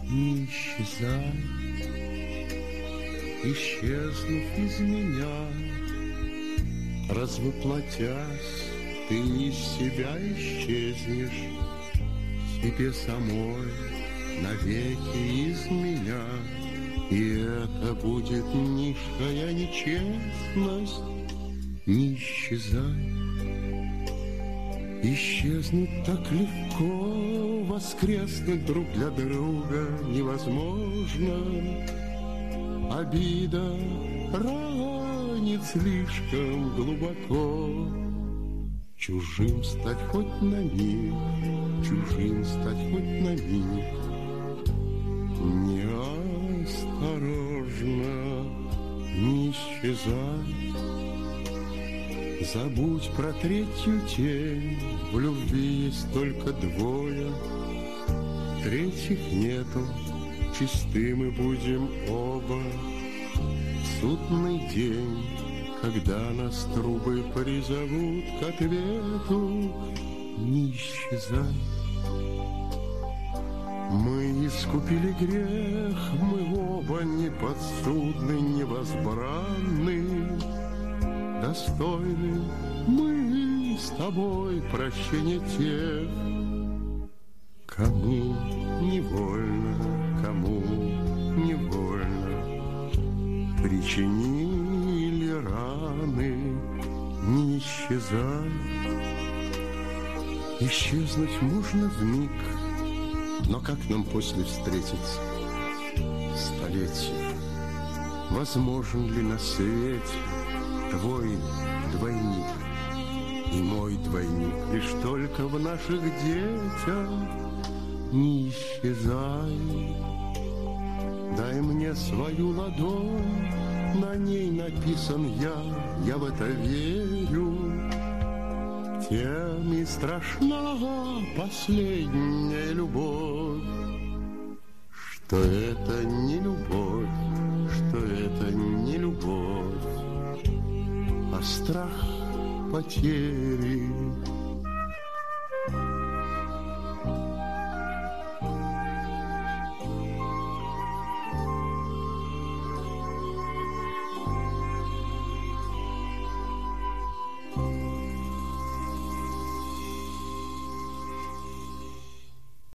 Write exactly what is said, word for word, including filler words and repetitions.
не исчезай, исчезнув из меня, развоплотясь, ты из себя исчезнешь, себе самой навеки из меня. И это будет низшая нечестность. Не исчезай, исчезнуть так легко, воскреснуть друг для друга невозможно. Обида ранит слишком глубоко. Чужим стать хоть на миг, чужим стать хоть на миг. Неосторожно, не исчезай. Забудь про третью тень, в любви есть только двое, третьих нету, чисты мы будем оба. В судный день, когда нас трубы призовут к ответу, не исчезай. Мы искупили грех, мы оба неподсудны, невозбранны, достойны мы с тобой прощения тех, кому невольно, кому невольно причинили раны. Не исчезай, исчезнуть можно вмиг, но как нам после встретиться столетия? Возможен ли на свете твой двойник и мой двойник лишь только в наших детях? Не исчезай, дай мне свою ладонь, на ней написан я, я в это верю. Тем и страшна последняя любовь, что это не любовь, что это не любовь, а страх потери.